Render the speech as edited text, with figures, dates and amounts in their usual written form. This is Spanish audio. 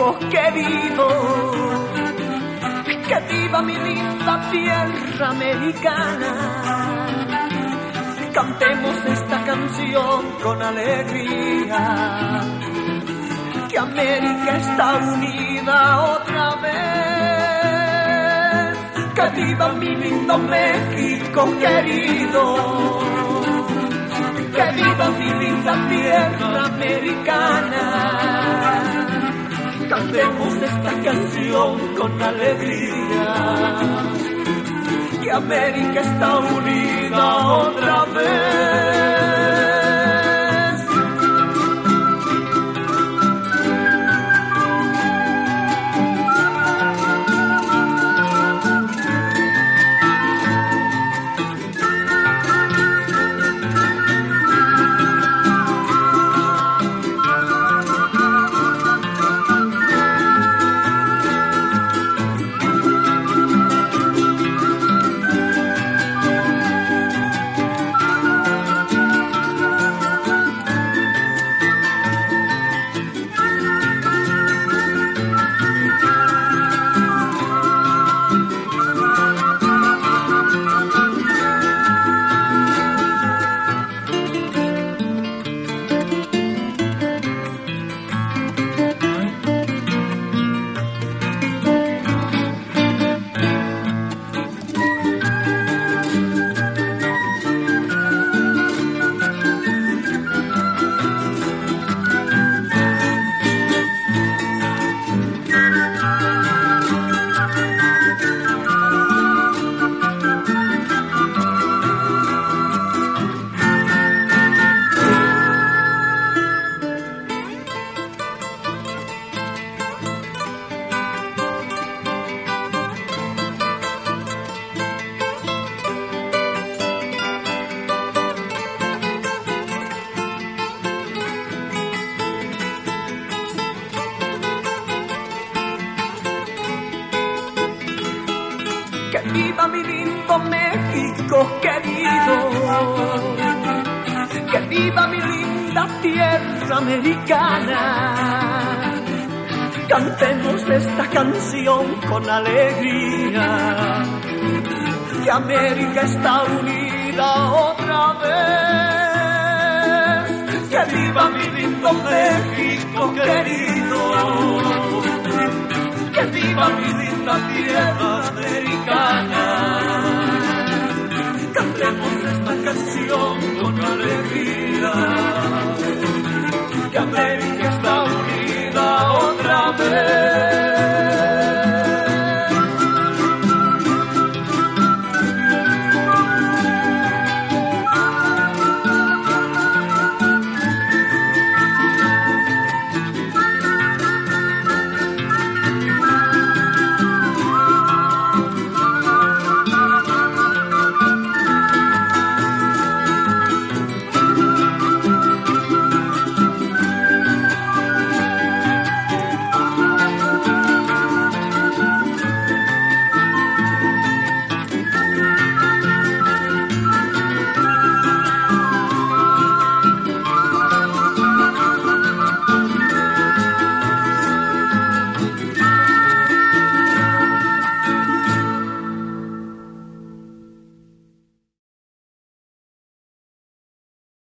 México querido, que viva mi linda tierra americana. Cantemos esta canción con alegría, que América está unida otra vez. Que viva mi lindo México querido, que viva mi linda tierra americana. Cantemos esta canción con alegría, que América está unida otra vez. Que viva mi lindo México querido, que viva mi linda tierra americana. Cantemos esta canción con alegría, que América está unida otra vez. Que viva mi lindo México querido,